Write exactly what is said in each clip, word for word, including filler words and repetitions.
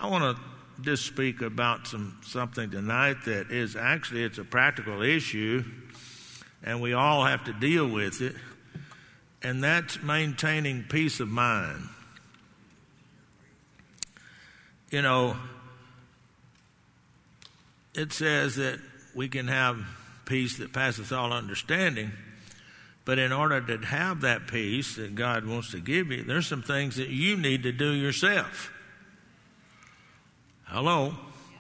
I want to just speak about some something tonight that is actually, it's a practical issue, and we all have to deal with it, and that's maintaining peace of mind. You know, it says that we can have peace that passeth all understanding, but in order to have that peace that God wants to give you, there's some things that you need to do yourself. Hello?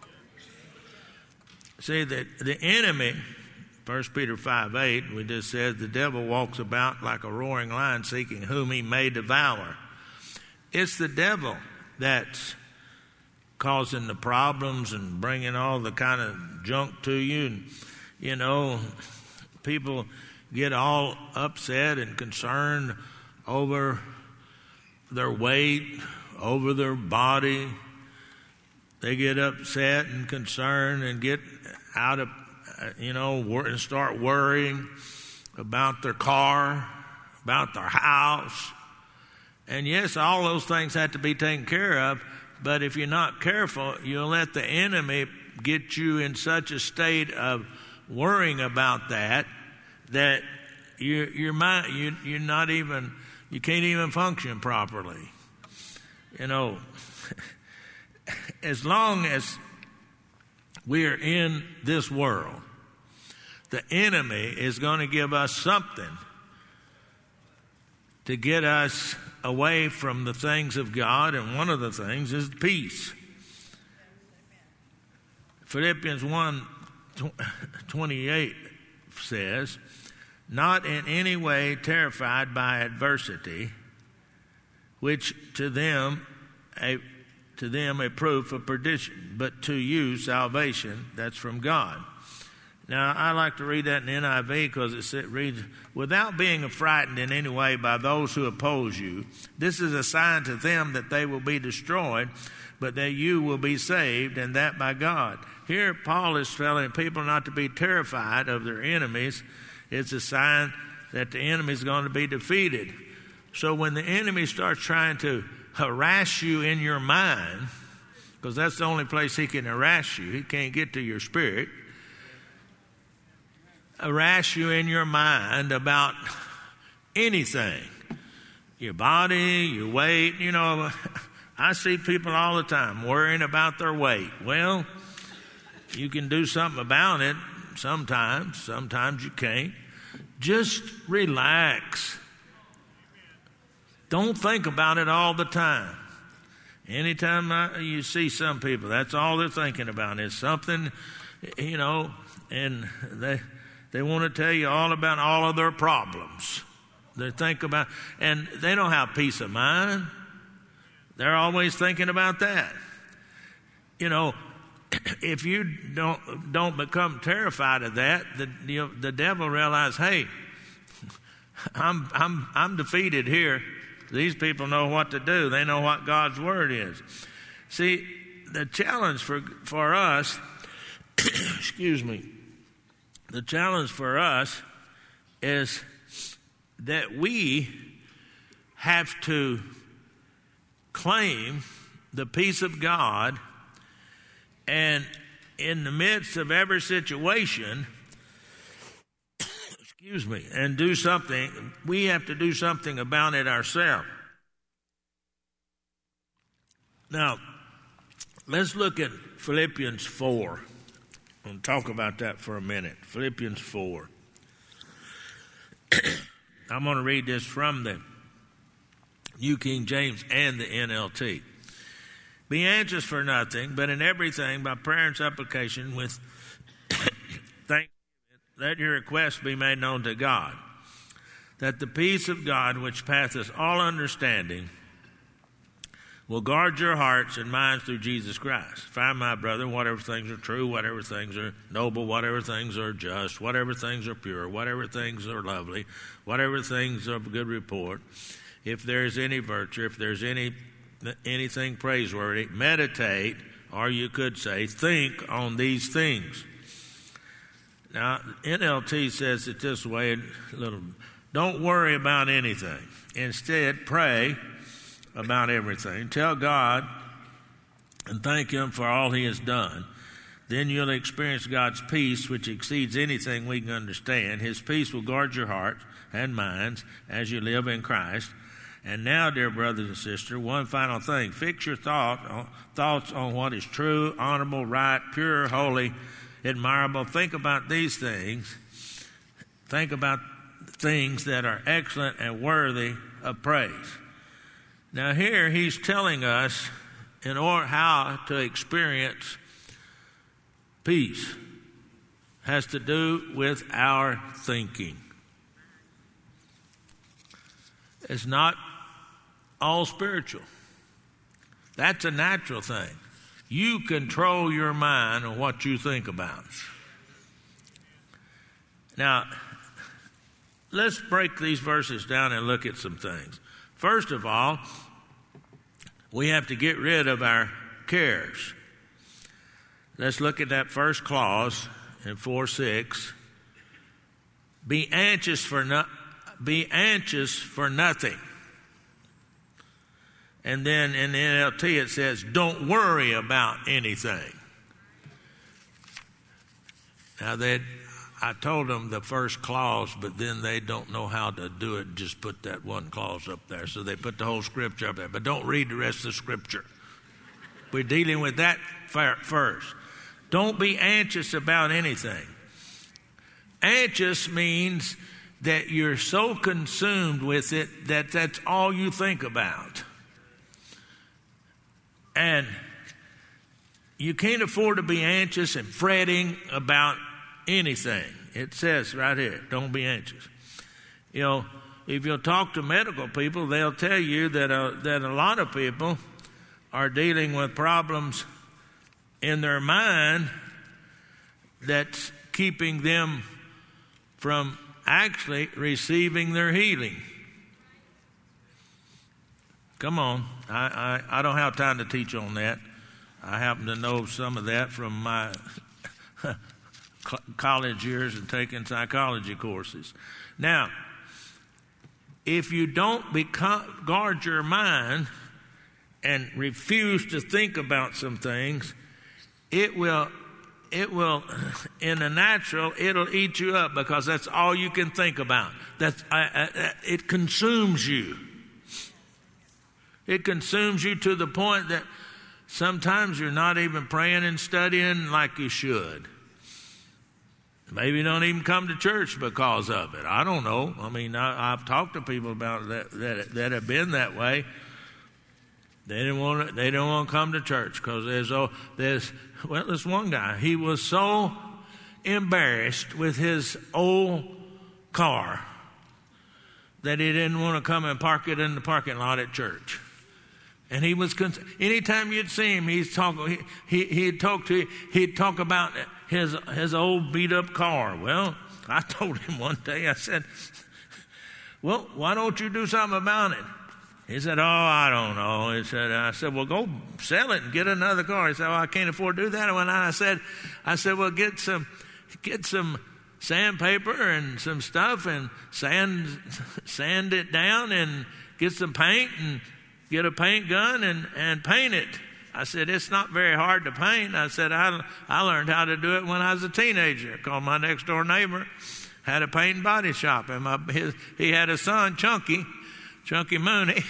See, that the enemy, First Peter five eight, we just said, the devil walks about like a roaring lion seeking whom he may devour. It's the devil that's causing the problems and bringing all the kind of junk to you. And, you know, people get all upset and concerned over their weight, over their body. They get upset and concerned and get out of, you know, and start worrying about their car, about their house. And yes, all those things have to be taken care of, but if you're not careful, you'll let the enemy get you in such a state of worrying about that that your your mind you you're not even you can't even function properly. You know, as long as we are in this world, the enemy is going to give us something to get us away from the things of God, and one of the things is peace. Philippians one twenty-eight says, not in any way terrified by adversity, which to them a to them a proof of perdition, but to you salvation that's from God. Now, I like to read that in N I V because it reads, without being frightened in any way by those who oppose you, this is a sign to them that they will be destroyed, but that you will be saved, and that by God. Here, Paul is telling people not to be terrified of their enemies. It's a sign that the enemy is going to be defeated. So when the enemy starts trying to harass you in your mind, because that's the only place he can harass you, he can't get to your spirit, harass you in your mind about anything, your body, your weight. You know, I see people all the time worrying about their weight. Well, you can do something about it sometimes. Sometimes you can't. Just relax. Don't think about it all the time. Anytime I, you see some people, that's all they're thinking about is something, you know, and they they want to tell you all about all of their problems. They think about, and they don't have peace of mind. They're always thinking about that. You know, if you don't don't become terrified of that, the you know, the devil realizes, hey, I'm I'm I'm defeated here. These people know what to do. They know what God's word is. See, the challenge for for us, excuse me, the challenge for us is that we have to claim the peace of God, and in the midst of every situation, excuse me, and do something, we have to do something about it ourselves. Now, let's look at Philippians four and talk about that for a minute. Philippians four. I'm going to read this from the New King James and the N L T. Be anxious for nothing, but in everything by prayer and supplication with thanksgiving, let your requests be made known to God, that the peace of God, which passeth all understanding, will guard your hearts and minds through Jesus Christ. Find, my brother, whatever things are true, whatever things are noble, whatever things are just, whatever things are pure, whatever things are lovely, whatever things are of good report, if there is any virtue, if there's any anything praiseworthy, meditate, or you could say, think on these things. Now, N L T says it this way, a little, don't worry about anything. Instead, pray about everything. Tell God and thank Him for all He has done. Then you'll experience God's peace, which exceeds anything we can understand. His peace will guard your hearts and minds as you live in Christ. And now, dear brothers and sisters, one final thing. Fix your thought, thoughts on what is true, honorable, right, pure, holy, admirable. Think about these things. Think about things that are excellent and worthy of praise. Now here he's telling us in order how to experience peace has to do with our thinking. It's not all spiritual. That's a natural thing. You control your mind on what you think about. Now, let's break these verses down and look at some things. First of all, we have to get rid of our cares. Let's look at that first clause in four six. Be anxious for no, be anxious for nothing. And then in the N L T it says, don't worry about anything. Now they, I told them the first clause, but then they don't know how to do it. Just put that one clause up there. So they put the whole scripture up there. But don't read the rest of the scripture. We're dealing with that first. Don't be anxious about anything. Anxious means that you're so consumed with it that that's all you think about. And you can't afford to be anxious and fretting about anything. It says right here, don't be anxious. You know, if you'll talk to medical people, they'll tell you that uh, that a lot of people are dealing with problems in their mind that's keeping them from actually receiving their healing. Come on. I, I, I don't have time to teach on that. I happen to know some of that from my college years and taking psychology courses. Now, if you don't become, guard your mind and refuse to think about some things, it will, it will, in the natural, it'll eat you up because that's all you can think about. That's, I, I, it consumes you. It consumes you to the point that sometimes you're not even praying and studying like you should. Maybe you don't even come to church because of it. I don't know. I mean, I, I've talked to people about that, that that have been that way. They didn't want to, they don't want to come to church because there's oh there's well this one guy. He was so embarrassed with his old car that he didn't want to come and park it in the parking lot at church. And he was, anytime you'd see him, he's talk, he, he, he'd talk to you, he'd talk about his, his old beat up car. Well, I told him one day, I said, well, why don't you do something about it? He said, oh, I don't know. He said, I said, well, go sell it and get another car. He said, oh, I can't afford to do that. And I said, I said, well, get some, get some sandpaper and some stuff and sand, sand it down and get some paint and get a paint gun and, and paint it. I said, it's not very hard to paint. I said, I, I learned how to do it when I was a teenager. I called my next door neighbor, had a paint and body shop. And my, his, he had a son, Chunky, Chunky Mooney.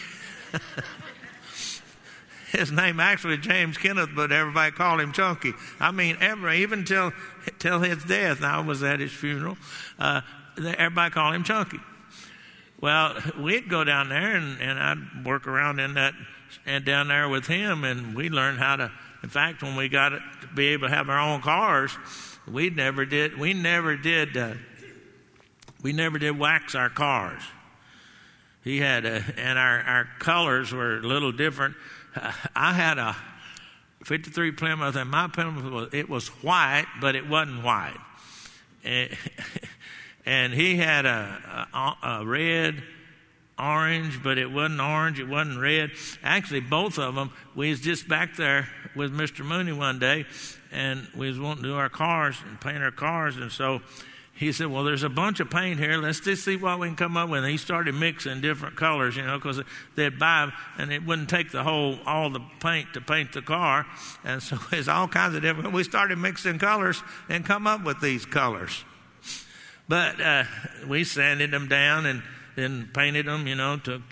His name actually James Kenneth, but everybody called him Chunky. I mean, ever, even till, till his death, and I was at his funeral, uh, everybody called him Chunky. Well, we'd go down there, and, and I'd work around in that, and down there with him, and we learned how to. In fact, when we got it to be able to have our own cars, we never did. We never did. Uh, we never did wax our cars. He had, a, and our our colors were a little different. Uh, I had a fifty-three Plymouth, and my Plymouth was it was white, but it wasn't white. And, And he had a, a, a red, orange, but it wasn't orange, it wasn't red. Actually, both of them, we was just back there with Mister Mooney one day, and we was wanting to do our cars and paint our cars, and so he said, well, there's a bunch of paint here. Let's just see what we can come up with. And he started mixing different colors, you know, because they'd buy, and it wouldn't take the whole, all the paint to paint the car. And so there's all kinds of different, we started mixing colors and come up with these colors. But uh, we sanded them down and then painted them, you know, to,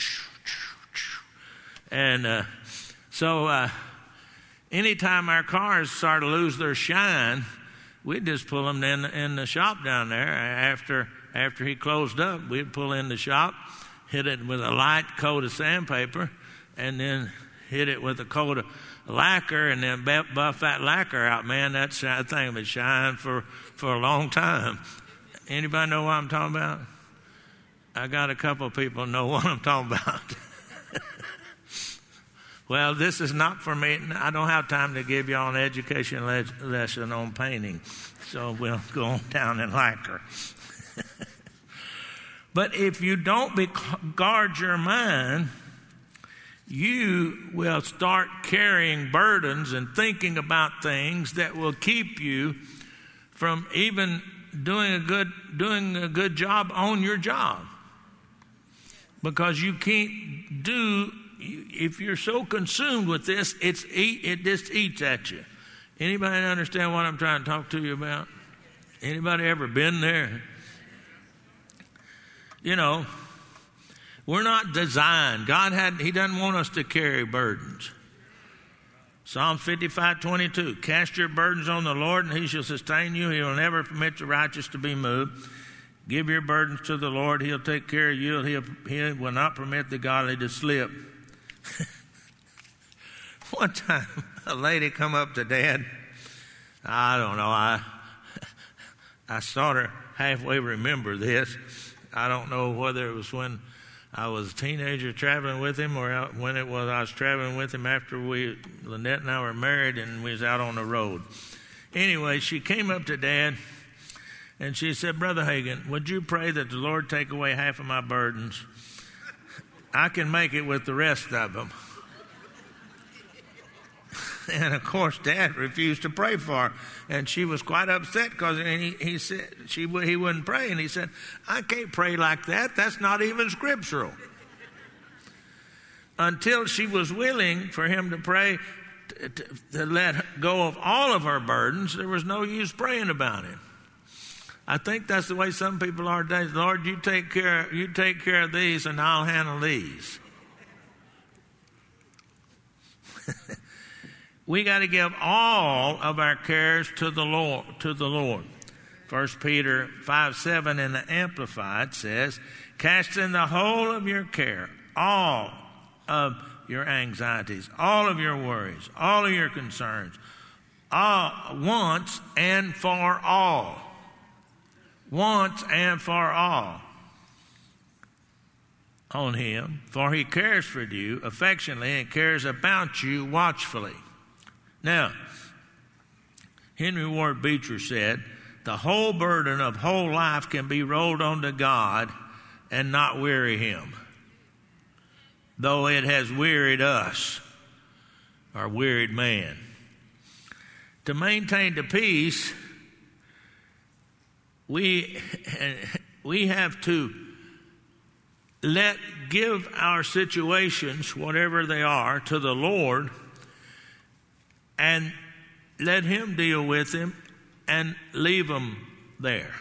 and uh, so uh, anytime our cars started to lose their shine, we'd just pull them in, in the shop down there. After after he closed up, we'd pull in the shop, hit it with a light coat of sandpaper, and then hit it with a coat of lacquer, and then buff that lacquer out. Man, that thing would shine for, for a long time. Anybody know what I'm talking about? I got a couple of people know what I'm talking about. Well, this is not for me. I don't have time to give y'all an education le- lesson on painting, so we'll go on down in lacquer. But if you don't be, guard your mind, you will start carrying burdens and thinking about things that will keep you from even doing a good doing a good job on your job, because you can't do. If you're so consumed with this, it's eat, it just eats at you. Anybody understand what I'm trying to talk to you about? Anybody ever been there? You know, we're not designed. God had He doesn't want us to carry burdens. Psalm fifty-five twenty-two, cast your burdens on the Lord and He shall sustain you. He will never permit the righteous to be moved. Give your burdens to the Lord. He'll take care of you. He'll, he will not permit the godly to slip. One time, a lady come up to Dad. I don't know. I I sort of halfway remember this. I don't know whether it was when I was a teenager traveling with him, or when it was I was traveling with him after we, Lynette and I were married, and we was out on the road. Anyway, she came up to Dad, and she said, Brother Hagin, would you pray that the Lord take away half of my burdens? I can make it with the rest of them. And of course, Dad refused to pray for her, and she was quite upset because he, he said she he wouldn't pray, and he said, "I can't pray like that. That's not even scriptural." Until she was willing for him to pray to, to, to let go of all of her burdens, there was no use praying about it. I think that's the way some people are today. Lord, you take care, you take care of these, and I'll handle these. We got to give all of our cares to the Lord. To the Lord. First Peter five seven in the Amplified says, "Cast in the whole of your care, all of your anxieties, all of your worries, all of your concerns, all once and for all." Once and for all on Him, for He cares for you affectionately and cares about you watchfully. Now, Henry Ward Beecher said, the whole burden of whole life can be rolled onto God and not weary Him, though it has wearied us, or wearied man. To maintain the peace, We we have to let give our situations, whatever they are, to the Lord, and let Him deal with them and leave them there.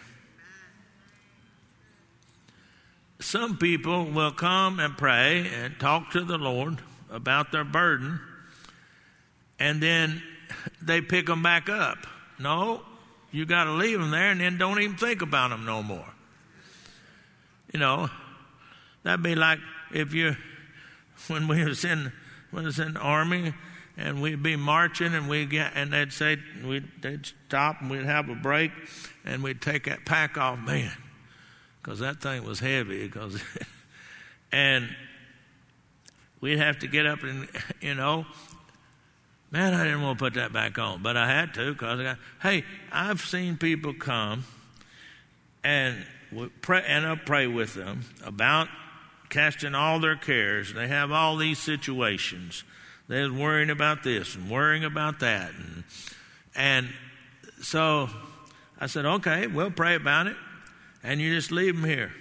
Some people will come and pray and talk to the Lord about their burden, and then they pick them back up. No. You got to leave them there and then don't even think about them no more. You know, that'd be like if you, when we was in, when was in the army, and we'd be marching, and we get, and they'd say, we'd they'd stop and we'd have a break, and we'd take that pack off, man, because that thing was heavy, because, and we'd have to get up and, you know. Man, I didn't want to put that back on, but I had to because I got, hey, I've seen people come and pray, and I'll pray with them about casting all their cares. They have all these situations. They're worrying about this and worrying about that. And, and so I said, okay, we'll pray about it. and you just leave them here.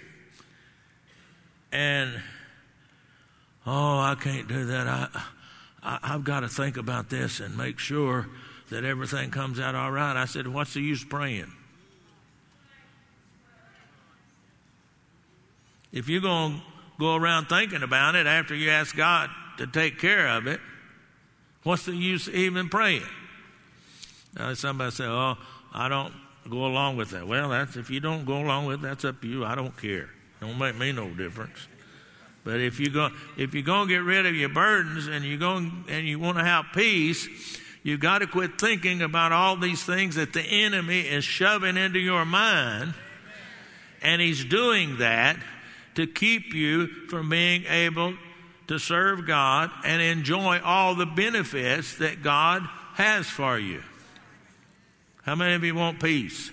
And, oh, I can't do that. I, I, I've got to think about this and make sure that everything comes out all right. I said, what's the use praying? If you're going to go around thinking about it after you ask God to take care of it, what's the use even praying? Now, somebody say, oh, I don't go along with that. Well, that's if you don't go along with it, that's up to you. I don't care. Don't make me no difference. But if you go, if you're going to get rid of your burdens and you're going and you want to have peace, you've got to quit thinking about all these things that the enemy is shoving into your mind, and he's doing that to keep you from being able to serve God and enjoy all the benefits that God has for you. How many of you want peace?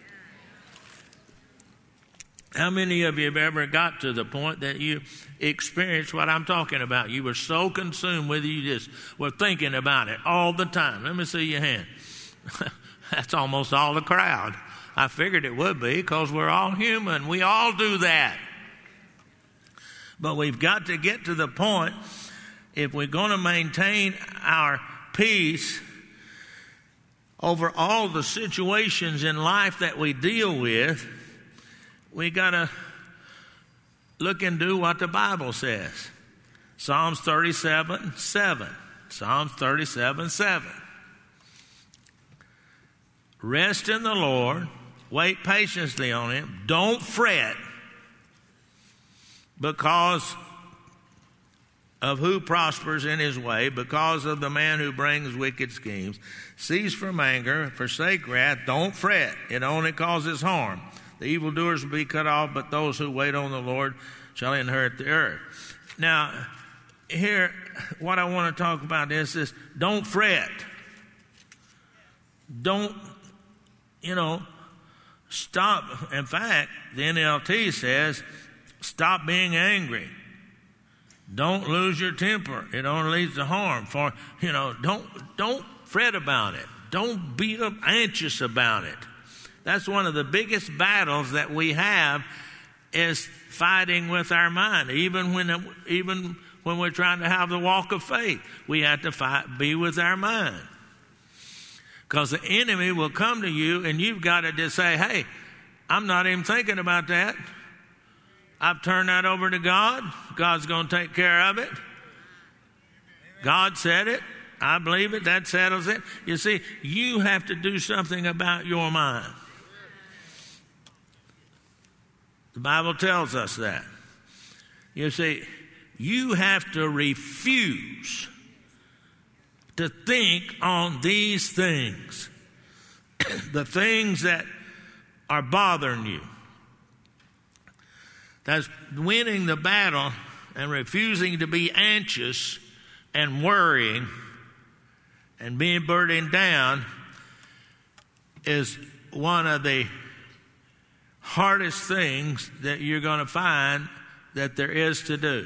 How many of you have ever got to the point that you experienced what I'm talking about? You were so consumed with it, you just were thinking about it all the time. Let me see your hand. That's almost all the crowd. I figured it would be because we're all human. We all do that. But we've got to get to the point, if we're going to maintain our peace over all the situations in life that we deal with, we got to look and do what the Bible says. Psalms thirty-seven seven. Psalms thirty-seven seven. Rest in the Lord. Wait patiently on Him. Don't fret because of who prospers in his way, because of the man who brings wicked schemes. Cease from anger, forsake wrath, don't fret. It only causes harm. The evildoers will be cut off, but those who wait on the Lord shall inherit the earth. Now, here, what I want to talk about is this: don't fret. Don't, you know, stop. In fact, the N L T says, stop being angry. Don't lose your temper. It only leads to harm. For, you know, don't, don't fret about it. Don't be anxious about it. That's one of the biggest battles that we have, is fighting with our mind. Even when, even when we're trying to have the walk of faith, we have to fight, be with our mind. Because the enemy will come to you and you've got to just say, hey, I'm not even thinking about that. I've turned that over to God. God's going to take care of it. God said it. I believe it. That settles it. You see, you have to do something about your mind. The Bible tells us that. You see, you have to refuse to think on these things, the things that are bothering you. That's winning the battle and refusing to be anxious and worrying and being burdened down is one of the hardest things that you're going to find that there is to do.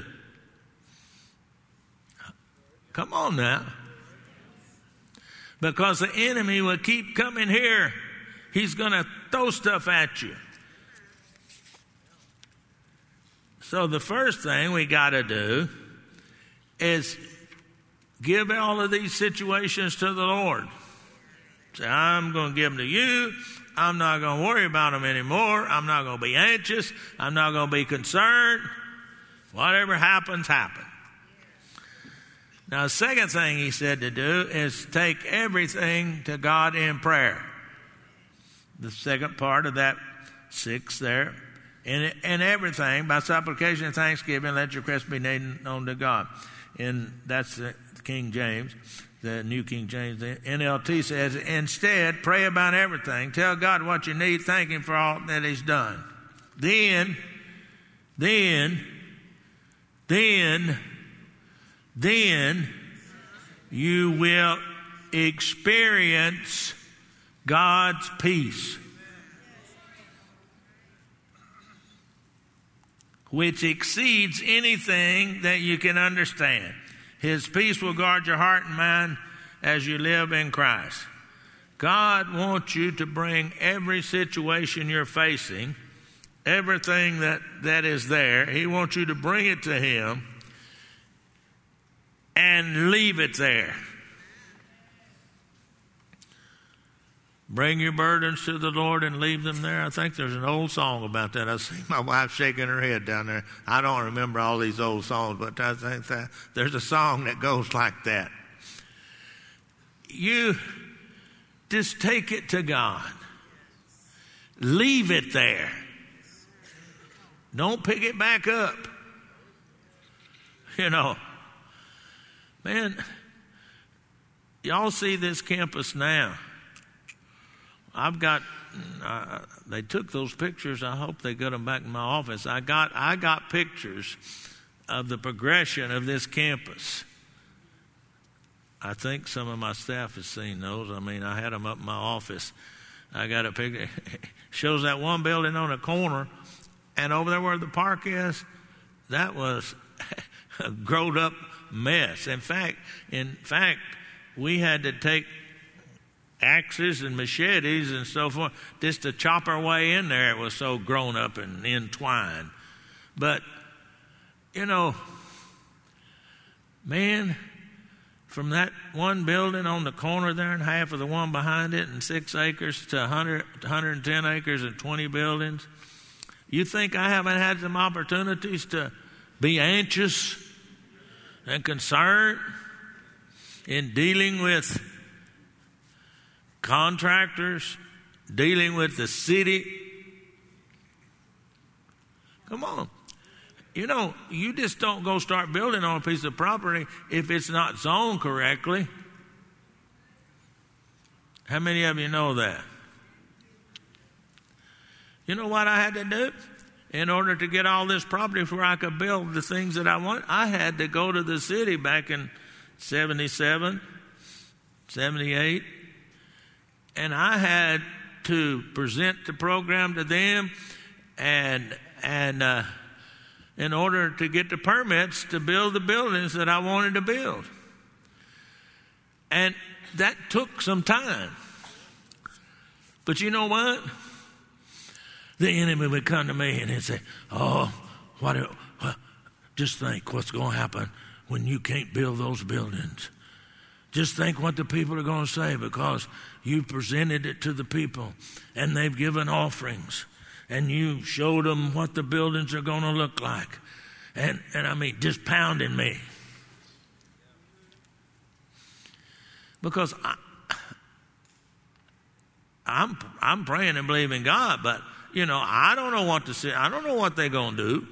Come on now. Because the enemy will keep coming here. He's going to throw stuff at you. So the first thing we got to do is give all of these situations to the Lord. Say, I'm going to give them to you. I'm not going to worry about them anymore. I'm not going to be anxious. I'm not going to be concerned. Whatever happens, happens. Now, the second thing he said to do is take everything to God in prayer. The second part of that six there. And, and everything, by supplication and thanksgiving, let your requests be made known to God. And that's the King James, the New King James. The N L T says, instead, pray about everything. Tell God what you need. Thank Him for all that He's done. Then, then, then, then you will experience God's peace, which exceeds anything that you can understand. His peace will guard your heart and mind as you live in Christ. God wants you to bring every situation you're facing everything that, that is there. He wants you to bring it to him and leave it there. Bring your burdens to the Lord and leave them there. I think there's an old song about that. I see my wife shaking her head down there. I don't remember all these old songs, but I think that there's a song that goes like that. You just take it to God. Leave it there. Don't pick it back up. You know, man, y'all see this campus now. I've got, uh, they took those pictures. I hope they got them back in my office. I got, I got pictures of the progression of this campus. I think some of my staff has seen those. I mean, I had them up in my office. I got a picture. Shows that one building on the corner, and over there where the park is, that was a grown up mess. In fact, in fact, we had to take axes and machetes and so forth just to chop our way in there. It was so grown up and entwined. But, you know, man, from that one building on the corner there and half of the one behind it and six acres to one hundred, one hundred ten acres and twenty buildings, you think I haven't had some opportunities to be anxious and concerned in dealing with contractors, dealing with the city? Come on. You know, you just don't go start building on a piece of property if it's not zoned correctly. How many of you know that? You know what I had to do? In order to get all this property where I could build the things that I want, I had to go to the city back in seventy-seven, seventy-eight, and I had to present the program to them and and uh, in order to get the permits to build the buildings that I wanted to build. And that took some time. But you know what? The enemy would come to me and he'd say, oh, what, what, just think what's going to happen when you can't build those buildings. Just think what the people are going to say because you presented it to the people and they've given offerings and you showed them what the buildings are going to look like. And, and I mean, just pounding me. Because I, I'm, I'm praying and believing God, but, you know, I don't know what to say. I don't know what they're going to do.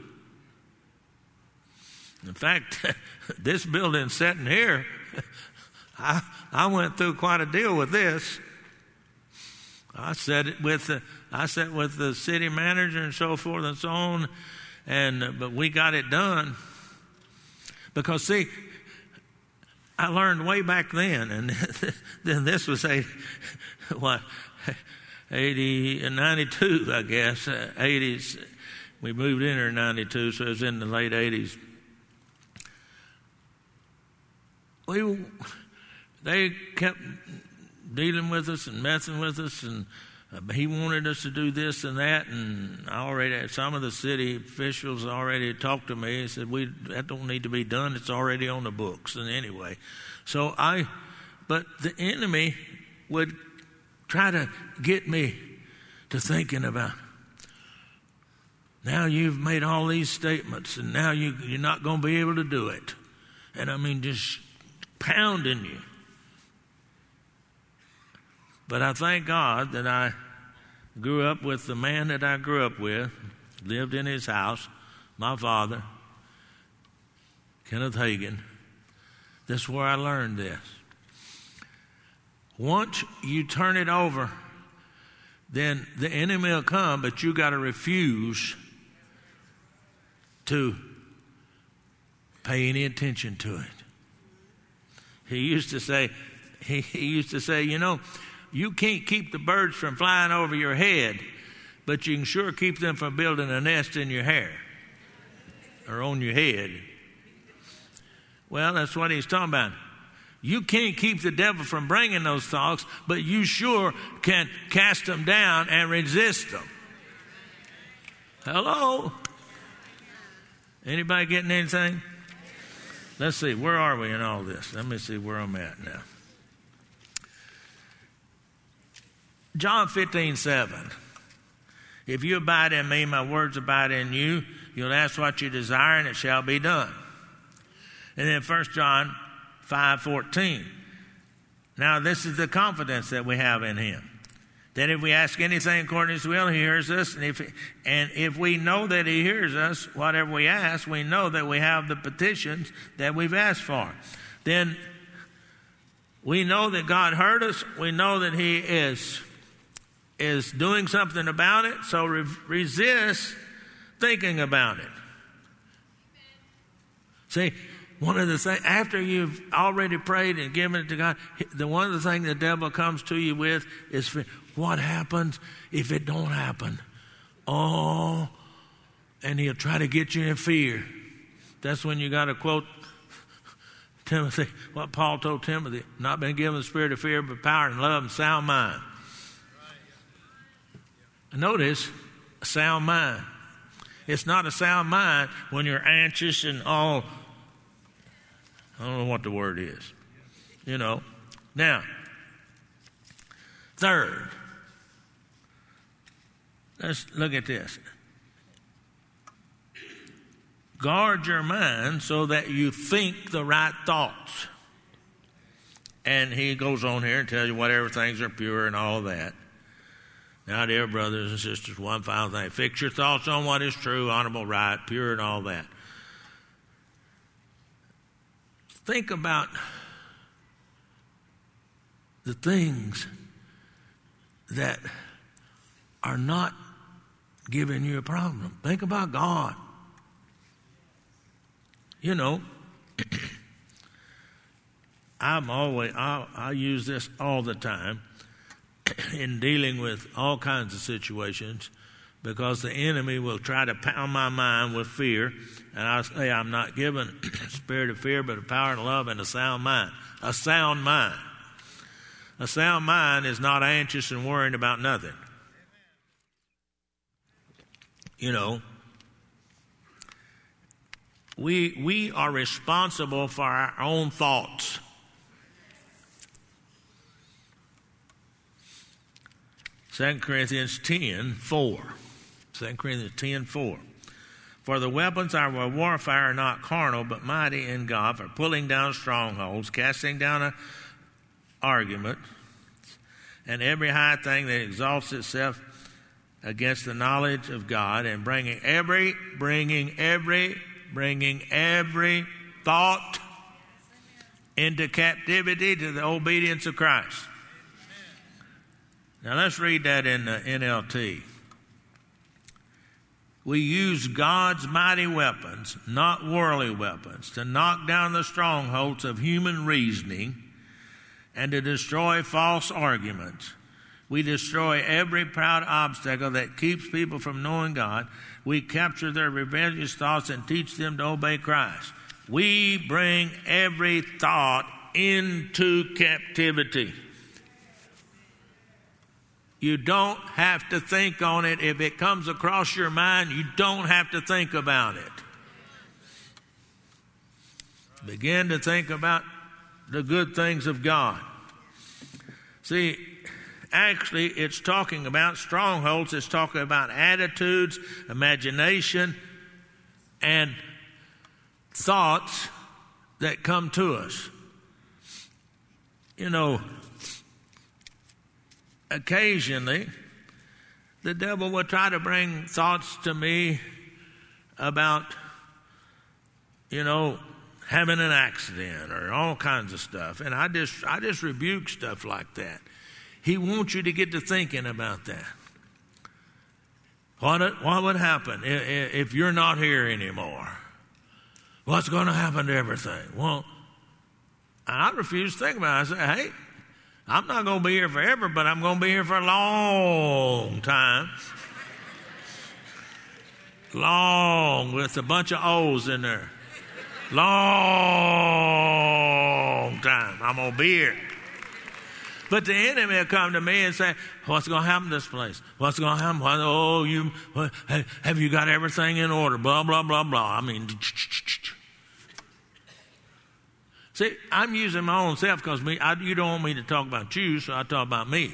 In fact, this building sitting here, I, I went through quite a deal with this. I said it with the, I sat with the city manager and so forth and so on, and uh, but we got it done. Because see, I learned way back then, and then this was a what eighty and ninety-two, I guess, uh, eighties. We moved in here in ninety-two, so it was in the late eighties. We they kept dealing with us and messing with us, and uh, he wanted us to do this and that, and I already, some of the city officials already talked to me and said, we, that don't need to be done, it's already on the books. And anyway, so I, but the enemy would try to get me to thinking about, now you've made all these statements, and now you, you're not going to be able to do it. And I mean, just pounding you. But I thank God that I grew up with the man that I grew up with, lived in his house, my father, Kenneth Hagin. That's where I learned this. Once you turn it over, then the enemy will come, but you got to refuse to pay any attention to it. He used to say, he, he used to say, you know, you can't keep the birds from flying over your head, but you can sure keep them from building a nest in your hair or on your head. Well, that's what he's talking about. You can't keep the devil from bringing those thoughts, but you sure can cast them down and resist them. Hello? Anybody getting anything? Let's see, where are we in all this? Let me see where I'm at now. John fifteen seven. If you abide in me, my words abide in you, you'll ask what you desire, and it shall be done. And then First John five fourteen. Now this is the confidence that we have in him, that if we ask anything according to his will, he hears us. And if, and if we know that he hears us, whatever we ask, we know that we have the petitions that we've asked for. Then we know that God heard us. We know that he is, is doing something about it. So re- resist thinking about it. See, one of the things, after you've already prayed and given it to God, the one of the things the devil comes to you with is, what happens if it don't happen? Oh, and he'll try to get you in fear. That's when you got to quote Timothy, what Paul told Timothy, not been given the spirit of fear, but power and love and sound mind. Notice, a sound mind. It's not a sound mind when you're anxious and all, I don't know what the word is. You know. Now, third, let's look at this. Guard your mind so that you think the right thoughts. And he goes on here and tells you whatever things are pure and all of that. Now, dear brothers and sisters, one final thing. Fix your thoughts on what is true, honorable, right, pure, and all that. Think about the things that are not giving you a problem. Think about God. You know, I'm always, I, I use this all the time in dealing with all kinds of situations, because the enemy will try to pound my mind with fear, and I say I'm not given a spirit of fear, but a power and love and a sound mind. A sound mind. A sound mind is not anxious and worrying about nothing. You know, we we are responsible for our own thoughts. Second Corinthians ten four. Second Corinthians ten four. For the weapons of our warfare are not carnal, but mighty in God for pulling down strongholds, casting down an argument, and every high thing that exalts itself against the knowledge of God, and bringing every, bringing every, bringing every thought into captivity to the obedience of Christ. Now let's read that in the N L T. We use God's mighty weapons, not worldly weapons, to knock down the strongholds of human reasoning and to destroy false arguments. We destroy every proud obstacle that keeps people from knowing God. We capture their rebellious thoughts and teach them to obey Christ. We bring every thought into captivity. You don't have to think on it. If it comes across your mind, you don't have to think about it. Begin to think about the good things of God. See, actually, it's talking about strongholds. It's talking about attitudes, imagination, and thoughts that come to us. You know, occasionally, the devil will try to bring thoughts to me about, you know, having an accident or all kinds of stuff. And I just, I just rebuke stuff like that. He wants you to get to thinking about that. What, what would happen if you're not here anymore? What's going to happen to everything? Well, I refuse to think about it. I say, hey, I'm not going to be here forever, but I'm going to be here for a long time. Long, with a bunch of O's in there. Long time. I'm going to be here. But the enemy will come to me and say, what's going to happen to this place? What's going to happen? What, oh, you, what, have you got everything in order? Blah, blah, blah, blah. I mean, see, I'm using my own self because me, I, you don't want me to talk about you, so I talk about me.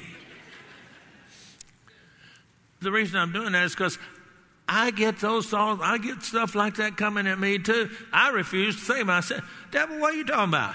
The reason I'm doing that is because I get those thoughts, I get stuff like that coming at me too. I refuse to think about it. I said, devil, what are you talking about?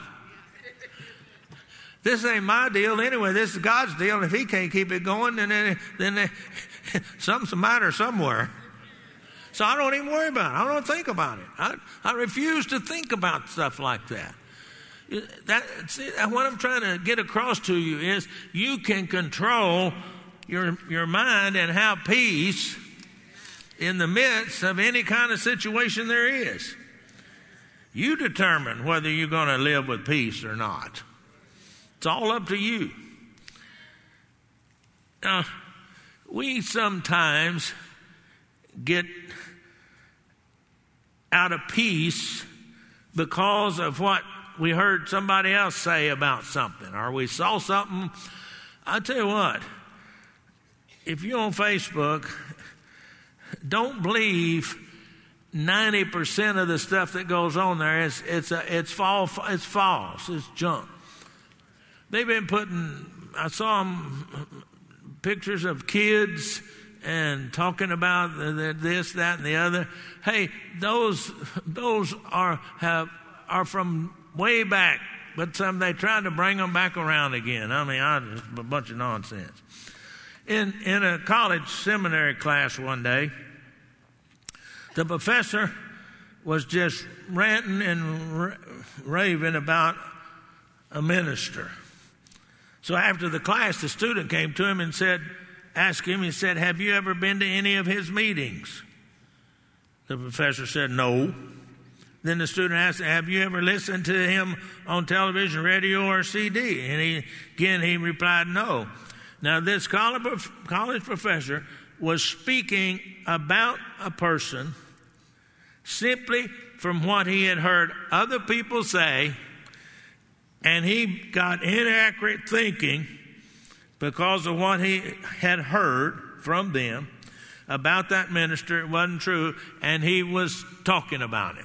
This ain't my deal anyway. This is God's deal. And if he can't keep it going, then, then, then something's the matter somewhere. So I don't even worry about it. I don't think about it. I, I refuse to think about stuff like that. That, see, what I'm trying to get across to you is you can control your, your mind and have peace in the midst of any kind of situation there is. You determine whether you're going to live with peace or not. It's all up to you. Now, we sometimes get out of peace because of what we heard somebody else say about something, or we saw something. I tell you what, if you're on Facebook, don't believe ninety percent of the stuff that goes on there. It's it's a, it's false. It's false. It's junk. They've been putting. I saw them, pictures of kids and talking about the, the, this, that, and the other. Hey, those those are have are from way back, but some they tried to bring them back around again. I mean, I, just a bunch of nonsense. In in a college seminary class one day, the professor was just ranting and raving about a minister. So after the class, the student came to him and said, asked him, he said, have you ever been to any of his meetings? The professor said, no. Then the student asked, have you ever listened to him on television, radio, or C D? And he, again, he replied, no. Now, this college professor was speaking about a person simply from what he had heard other people say, and he got inaccurate thinking because of what he had heard from them about that minister. It wasn't true, and he was talking about it.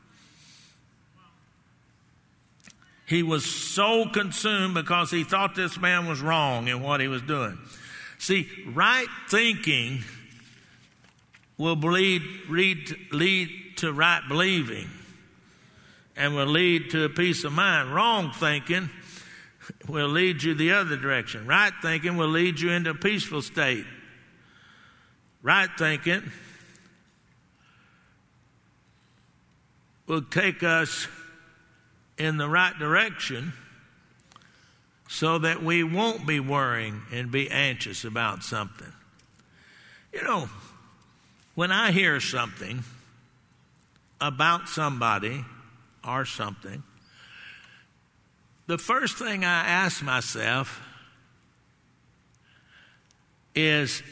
He was so consumed because he thought this man was wrong in what he was doing. See, right thinking will lead, lead, lead to right believing and will lead to a peace of mind. Wrong thinking will lead you the other direction. Right thinking will lead you into a peaceful state. Right thinking will take us in the right direction so that we won't be worrying and be anxious about something. You know, when I hear something about somebody or something, the first thing I ask myself is,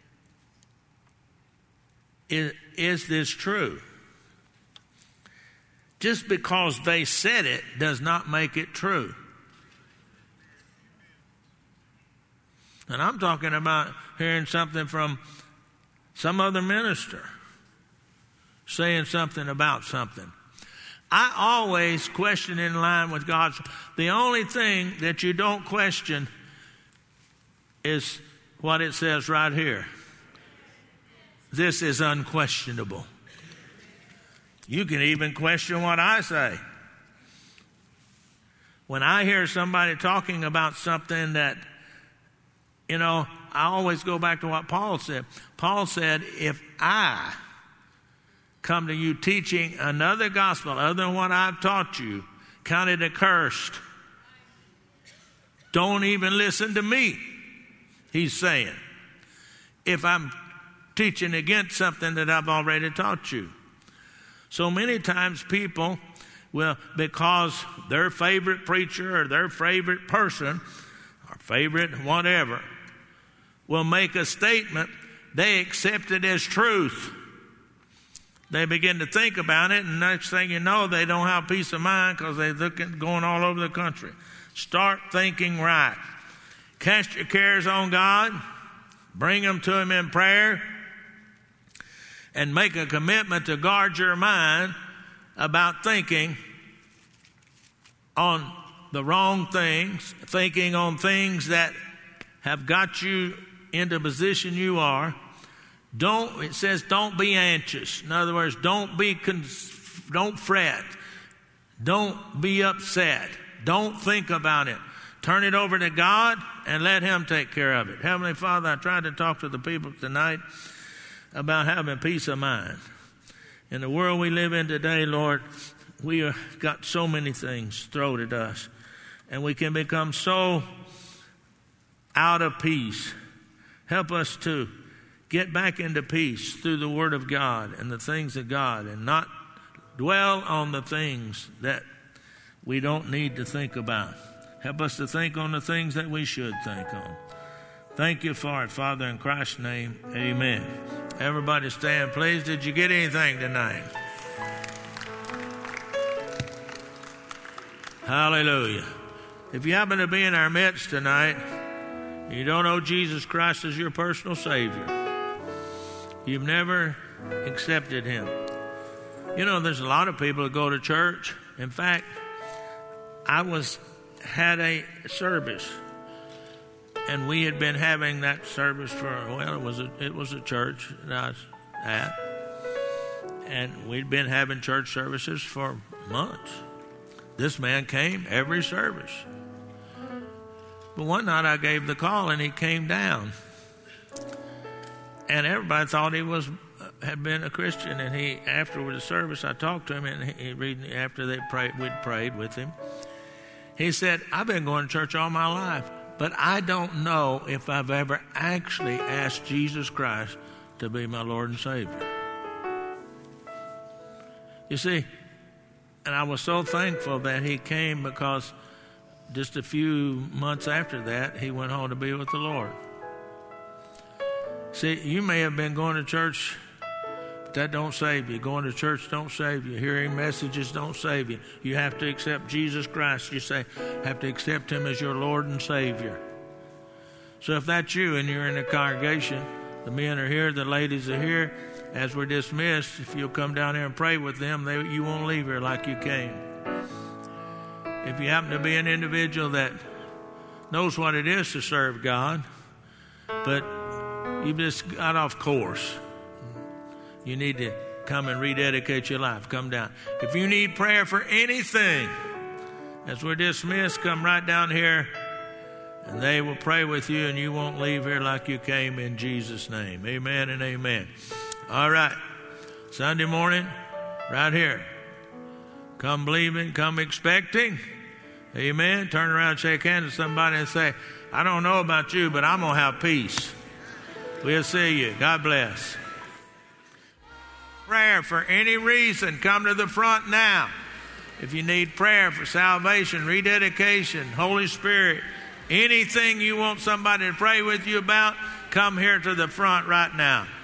is, is this true? Just because they said it does not make it true. And I'm talking about hearing something from some other minister saying something about something. I always question in line with God's. The only thing that you don't question is what it says right here. This is unquestionable. You can even question what I say. When I hear somebody talking about something that, you know, I always go back to what Paul said. Paul said, if I come to you teaching another gospel other than what I've taught you, count it accursed. Don't even listen to me, he's saying, if I'm teaching against something that I've already taught you. So many times people will, because their favorite preacher or their favorite person or favorite whatever will make a statement, they accept it as truth. They begin to think about it, and next thing you know, they don't have peace of mind because they're looking, going all over the country. Start thinking right. Cast your cares on God. Bring them to Him in prayer. And make a commitment to guard your mind about thinking on the wrong things, thinking on things that have got you into the position you are. Don't, it says don't be anxious. In other words, don't be, don't fret. Don't be upset. Don't think about it. Turn it over to God and let Him take care of it. Heavenly Father, I tried to talk to the people tonight about having peace of mind. In the world we live in today, Lord, we have got so many things thrown at us. And we can become so out of peace. Help us to get back into peace through the Word of God and the things of God, and not dwell on the things that we don't need to think about. Help us to think on the things that we should think on. Thank you for it, Father, in Christ's name, amen. Everybody stand, please. Did you get anything tonight? Hallelujah. If you happen to be in our midst tonight, you don't know Jesus Christ as your personal Savior. You've never accepted Him. You know, there's a lot of people that go to church. In fact, I was had a service, and we had been having that service for, well, it was a, it was a church that I was at, and we'd been having church services for months. This man came every service. But one night I gave the call, and he came down, and everybody thought he was had been a Christian. And he, after the service, I talked to him, and he, he after they prayed, we'd prayed with him. He said, "I've been going to church all my life, but I don't know if I've ever actually asked Jesus Christ to be my Lord and Savior." You see, and I was so thankful that he came, because just a few months after that, he went home to be with the Lord. See, you may have been going to church, but that don't save you. Going to church don't save you. Hearing messages don't save you. You have to accept Jesus Christ. You say, have to accept Him as your Lord and Savior. So if that's you and you're in the congregation, the men are here, the ladies are here. As we're dismissed, if you'll come down here and pray with them, they, you won't leave here like you came. If you happen to be an individual that knows what it is to serve God, but you just got off course, you need to come and rededicate your life. Come down. If you need prayer for anything, as we're dismissed, come right down here, and they will pray with you, and you won't leave here like you came, in Jesus' name. Amen and amen. All right. Sunday morning, right here. Come believing, come expecting. Amen. Turn around and shake hands with somebody and say, "I don't know about you, but I'm going to have peace." We'll see you. God bless. Prayer for any reason, come to the front now. If you need prayer for salvation, rededication, Holy Spirit, anything you want somebody to pray with you about, come here to the front right now.